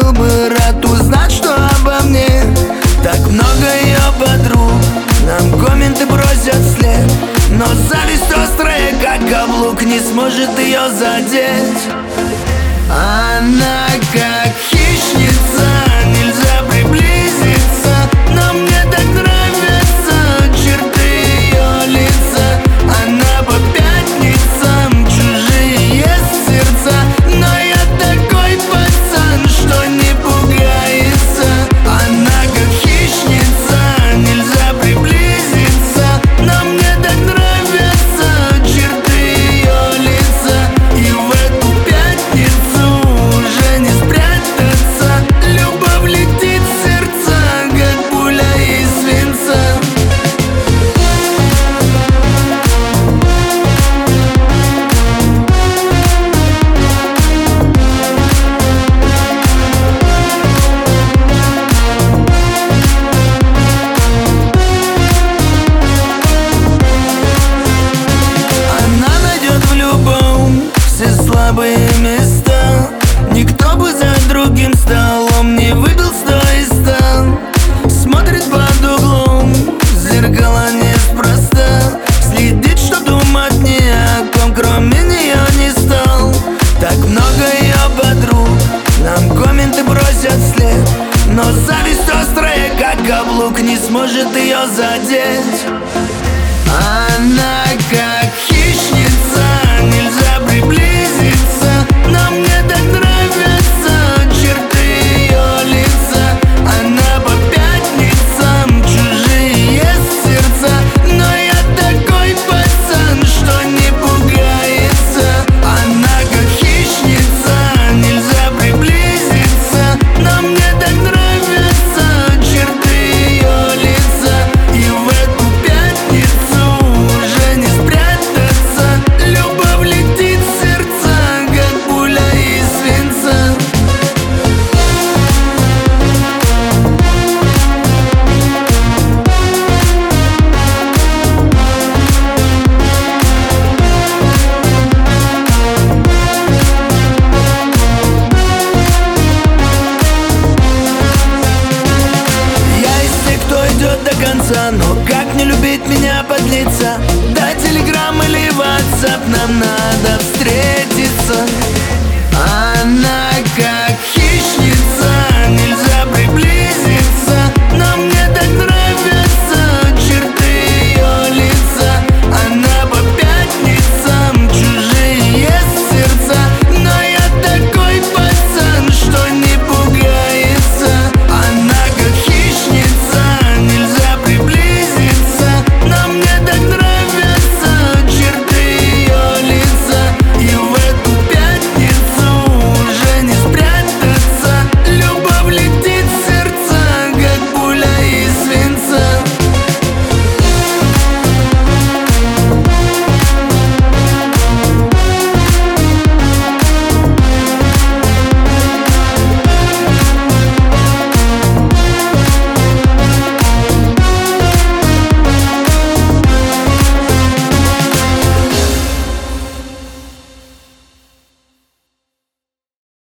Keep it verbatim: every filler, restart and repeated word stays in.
был бы рад узнать, что обо мне. Так много ее подруг нам комменты бросят вслед, но зависть острая, как каблук, не сможет ее задеть. Она как хищница, нельзя приблизиться, но мне так нравятся черты ее лица. Она по пятницам, чужие сердца, но я такой пацан, что не пугается. Она как хищница, нельзя приблизиться, но мне так нравятся черты ее лица. И в эту пятницу уже не спрятаться, любовь летит в сердца, как пуля из свинца. Она найдет в любом все слабые места. Никто бы за другим столом не выбил сто из ста. Смотрит под углом, зеркало неспроста. Следит, чтоб думать ни о ком, кроме нее не стал. Так много ее подруг нам комменты бросят вслед, но зависть острая, как каблук, не сможет ее задеть. Она как хищница, нельзя приблизиться, но мне так нравятся черты ее лица. Она по пятницам, чужие сердца, но я такой пацан, что не пугается. Она как хищница, нельзя приблизиться, но мне так нравятся черты ее лица. И в эту пятницу уже не спрятаться, любовь летит в сердца, как пуля из свинца. Я из тех, кто идет до конца, но как не любить меня, подлиться? Дай телеграм или ватсап, нам надо встретиться. А